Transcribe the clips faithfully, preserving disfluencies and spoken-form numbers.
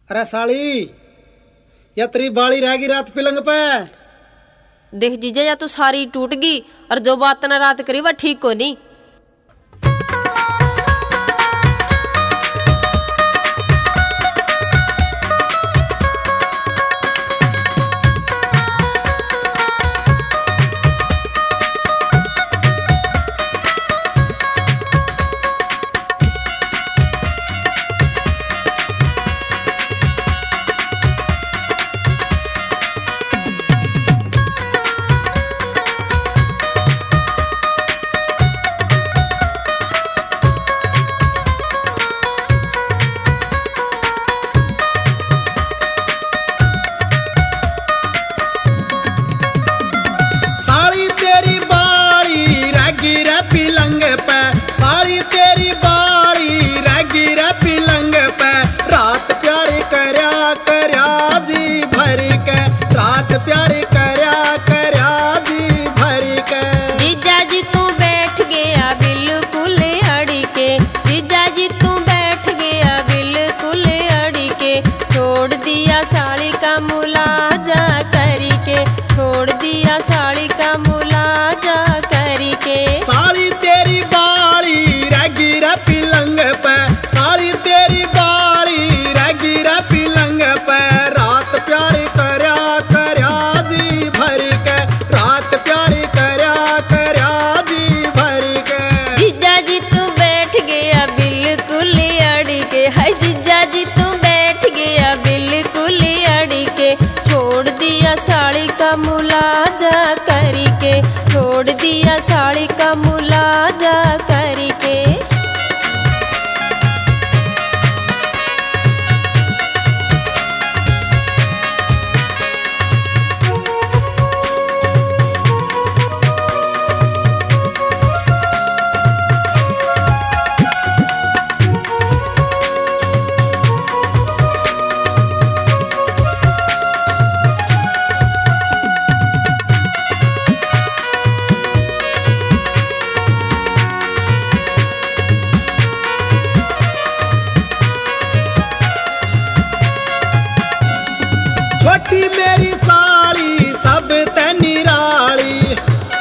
अरे साली, या तेरी बाली रहेगी रात पलंग पे। देख जीजा, या तो सारी टूट गई और जो बात ना रात करी वह ठीक को नहीं। पिलंग पे साली तेरी बाली रहेगी रे पिलंग पे, रात प्यारी करया करया जी भर के, रात प्यारी करया करया जी भर के। जीजा जी तू बैठ गया बिल्कुल अड़ी के, जीजा जी तू बैठ गया बिल्कुल अड़ी के, छोड़ दिया साली का मुलाजा करी के, छोड़ दिया साली का मुलाजा करी के। साली तेरी बाली रहेगी रे पिलंग पे, साली तेरी बाली रहेगी रे पिलंग पे, रात प्यारी करया करया जी भर के, रात प्यारी करया करया जी भर के। जीजा जी तू बैठ गया बिल्कुल अड़ी के, हाय जीजा जी तू बैठ गया बिल्कुल अड़ी के, छोड़ दिया साड़ी का मुलाजा करी के, छोड़ दिया साड़ी का मुलाजा करी के। छोटी मेरी साली सब ते निराली,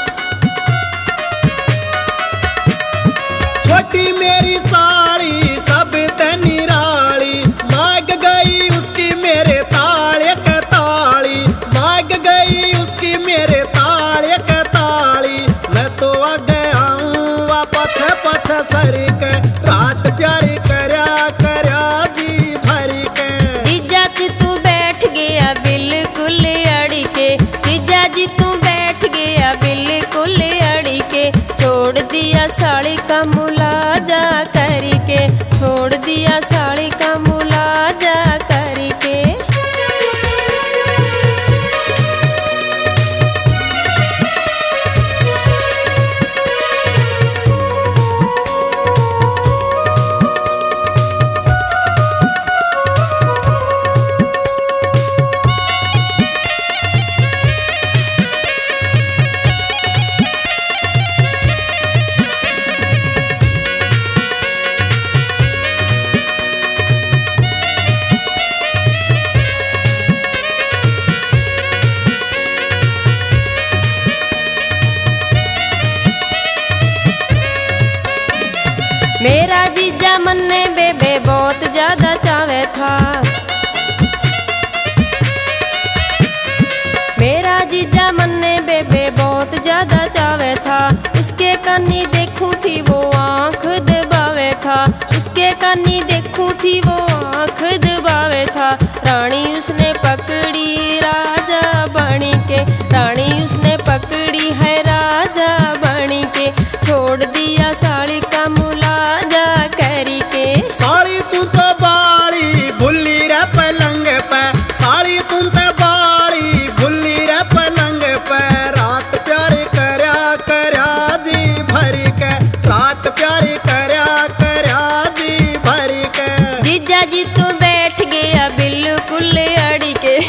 छोटी मेरी साली सब ते निराली, लाग गई उसकी मेरे ताले के ताली, लाग गई उसकी मेरे ताले के ताली, मैं तो आगे आऊँ पछे पछे सर के, रात प्यारी करया करया जी भर के। जीजा जी तू बैठ गया बिल्कुल अड़ी के, जीजा जी तू बैठ गया बिल्कुल अड़ी के, छोड़ दिया साड़ी का मुलाजा करी के, छोड़ दिया साड़ी का मुलाजा करी के। मेरा जीजा मन्ने बेबे बहुत ज्यादा चावे था, मेरा जीजा मन्ने बेबे बहुत ज्यादा चावे था, उसके कानी देखूं थी वो आंख दबावे था, उसके कानी देखूं थी वो आंख दबावे था, रानी उसने पकड़ी राजा बनी के, रानी उसने पकड़ी है राजा बनी के, छोड़ दिया साड़ी का मुलाजा करी के। साली तू तो बाली भुल्ली रे पलंग पे, साली तू तो बाली भुल्ली रे पलंग पे, रात प्यारी करया करया जी भर के, रात प्यारी करया करया जी भर के। जीजा जी तू बैठ गया बिल्कुल अड़ी के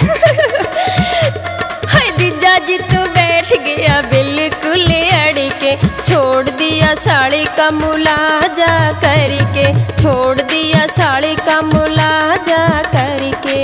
हाय जीजा जी तू बैठ गया बिल्कुल अड़ी के, छोड़ दिया साड़ी का मुलाजा करी के, छोड़ दिया साड़ी का मुलाजा करी के।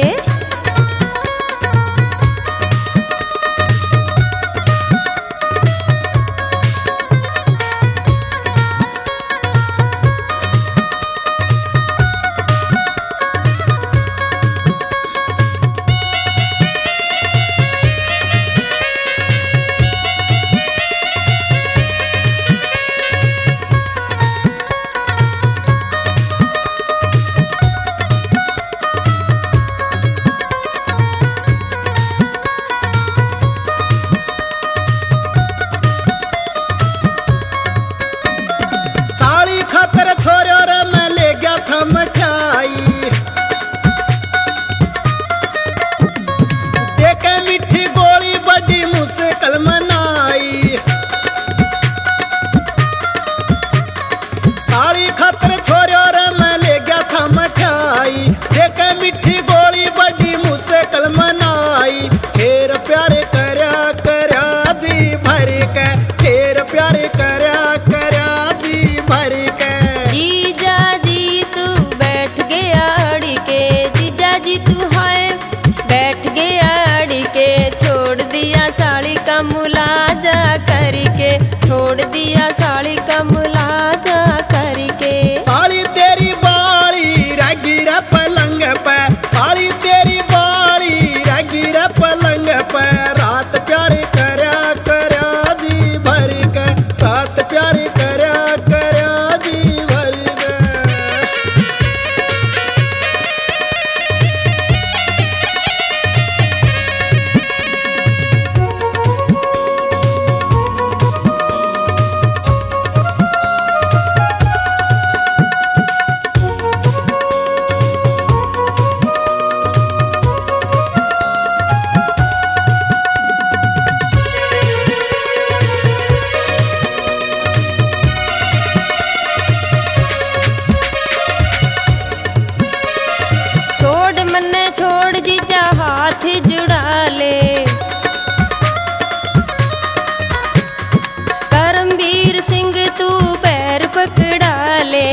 साली का मुलाजा करके। साली तेरी बाली रगी रे पलंग पे, साली तेरी बाली रगी रे पलंग पे, रात प्यार करया करया जी भर के, रात प्यार करया करया जी भर के। छोड़ मन्ने छोड़ जीजा हाथ जुड़ा ले, करमवीर सिंह तू पैर पकड़ा ले।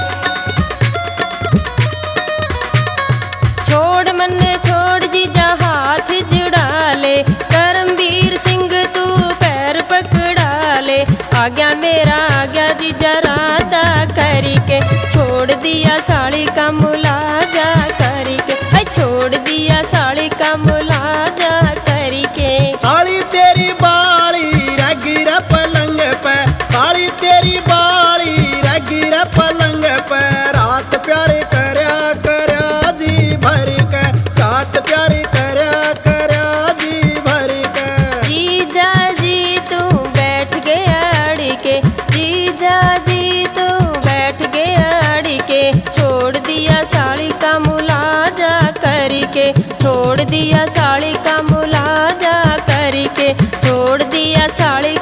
छोड़ मन्ने छोड़ जीजा हाथ जुड़ा ले, करमवीर सिंह तू पैर पकड़ा ले। आ गया मेरा आ गया जीजा राधा करके, छोड़ दिया साली का मुलाजा करके, ऐ छोड़ दिया साली का मुलाजा करके। साली तेरी बाली रगी रे पलंग पे, साली तेरी बाली रगी रे पलंग पे, रात प्यार करया करया जी भर के, रात प्यार करया करया जी भर के। जीजा जी तू बैठ गया अड़के, जीजा जी तू बैठ गया अड़के, छोड़ दिया साली का मुलाजा करके, छोड़ दिया साली का मुलाजा करके, छोड़ दिया साली